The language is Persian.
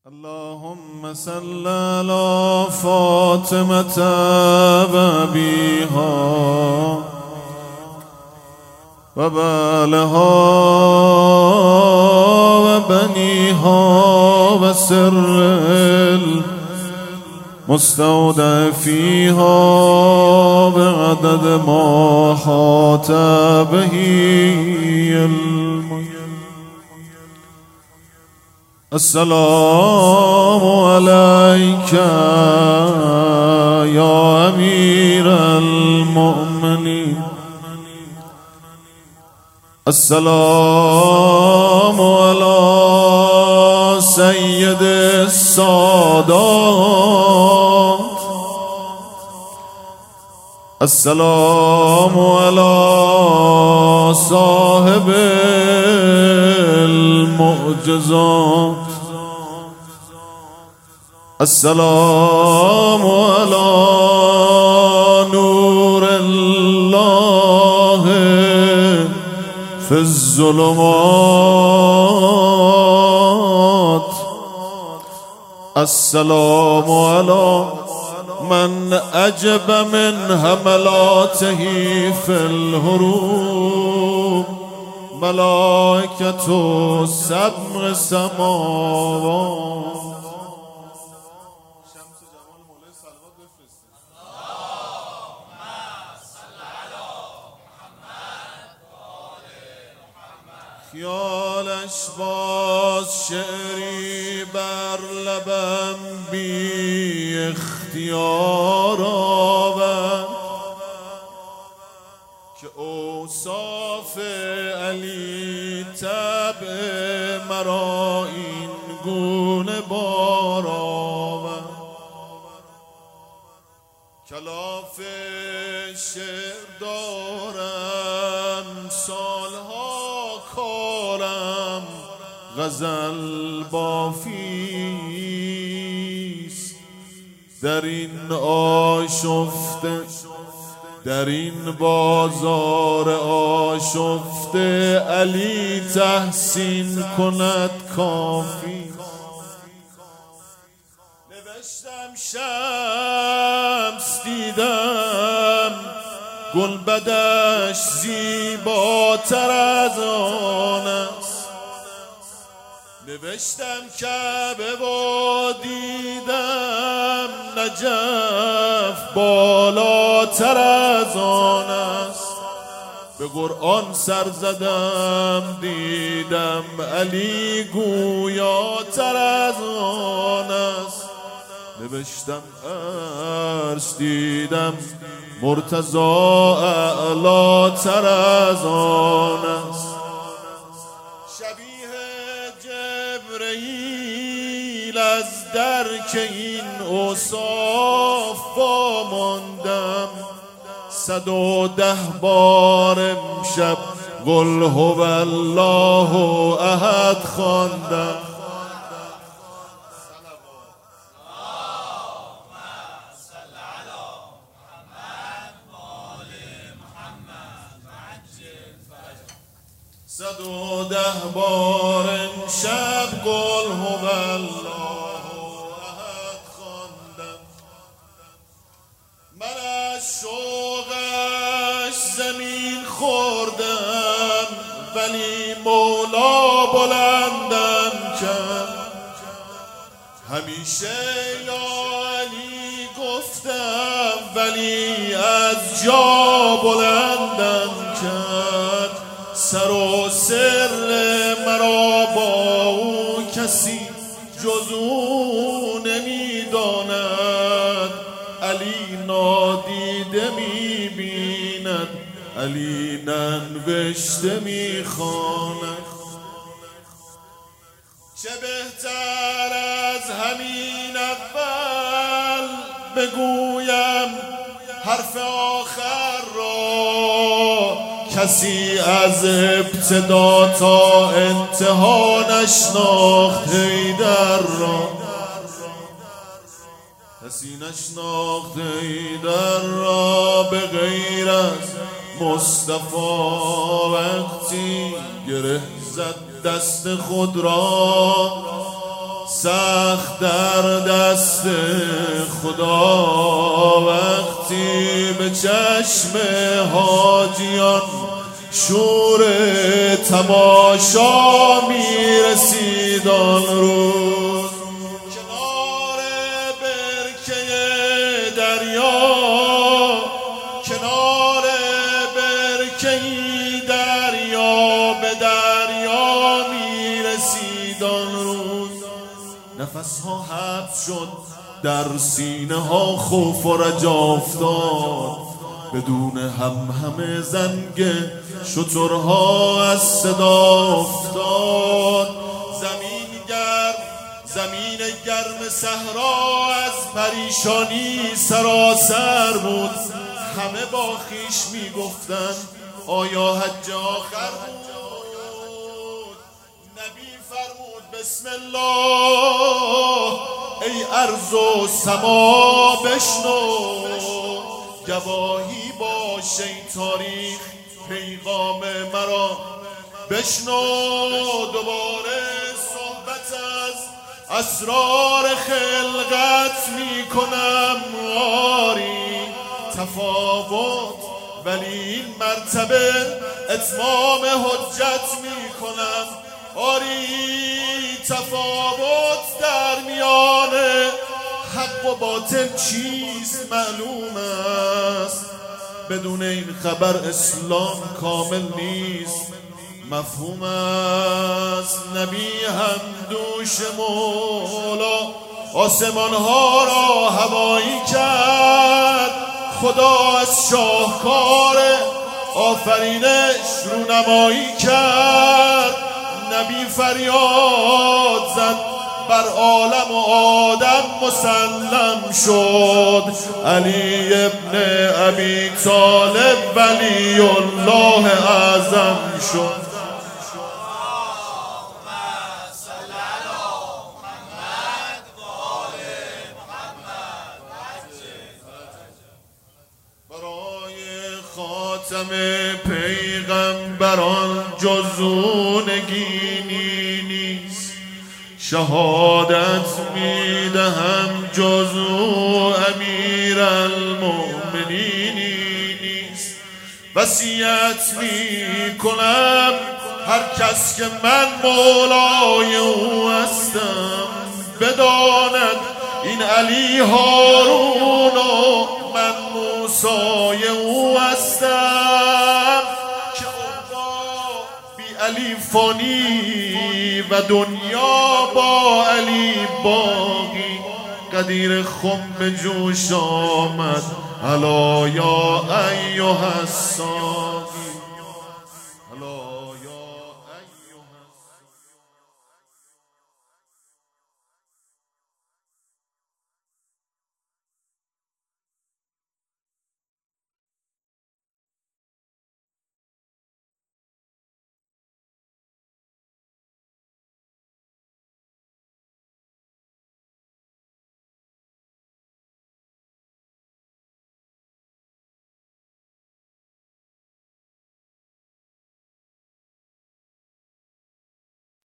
اللهم صل على فاطمة وأبيها وبالها وبنيها وسر المستودع فيها بعدد ما حاط به السلام عليك يا أمير المؤمنين. السلام على سيد السادات. السلام على صاحب المعجزات. السلام على نور الله في الظلمات. السلام على من أجب من حملاته في الهروب ملائكة سبع سماوات. خیالش باز شعری بر لبم بی اختیار آورد که اوصاف علی طبع مرا این گونه بار آورد. کلاف شعر دارم سالها کارم غزل بافیست در این آشفته در این بازار آشفته علی تحسین کند کافی. نوشتم شمس دیدم گلبدش زیباتر از آن است. نوشتم کعبه و دیدم نجف بالاتر از آن است. به قرآن سر زدم دیدم علی گویاتر از آن است. نوشتم عرش دیدم مرتضی اعلاتر از آن است. شبیه جبرئیل از درک این اوصاف واماندم 110 بار امشب قل هو الله احد خواندم. صد و 110 بار امشب قل هو الله احد خواندم. من از شوقش زمین خوردم ولی مولا بلندم کرد. همیشه یا علی گفتم ولی از جا بلندم کرد. سر و سر مرا با او کسی جز او نمیداند. علی نادیده میبیند علی ننوشته میخواند. چه بهتر از همین اول بگویم حرف آخر را کسی از ابتدا تا انتها نشناخت حیدر را. کسی نشناخت حیدر را به غیر از مصطفی. وقتی گره زد دست خود را سخت در دست خدا. وقتی به چشم حاجیان شور تماشا میرسید آن روز، کنار برکه دریا، کنار برکه دریا به دریا میرسید آن روز. نفسها حبس شد، در سینه ها خوف و رجا افتاد، بدون همهمه زنگ شترها از صدا افتاد. زمین گرم صحرا از پریشانی سراسر بود. همه با خویش میگفتند آیا حج آخر بود؟ نبی فرمود بسم الله، ای ارض و سما بشنو، گواهی باش ای تاریخ پیغام مرا بشنو. دوباره صحبت از اسرار خلقت می کنم، آری تفاوت ولی این مرتبه اتمام حجت می کنم. آری تفاوت در میان حق و باطل چیست معلوم است، بدون این خبر اسلام کامل نیست، مفهوم است. نبی هم دوش مولا آسمان ها را هوایی کرد، خدا از شاهکار آفرینش رونمایی کرد. نبی فریاد زد بر عالم و آدم مسلم شد، علی ابن ابی طالب ولی الله اعظم شد. برای خاتم پیغمبران جزونگی نیست، شهادت میدهم جزو امیر المؤمنین نیست. وصیت میکنم هر کس که من مولای او هستم بداند این علی هارون و من موسای او هستم، که عقبا بی علی فانی و دنیا با علی باقی. قدیر خم به جوش آمد الا یا ایها الساقی، الا یا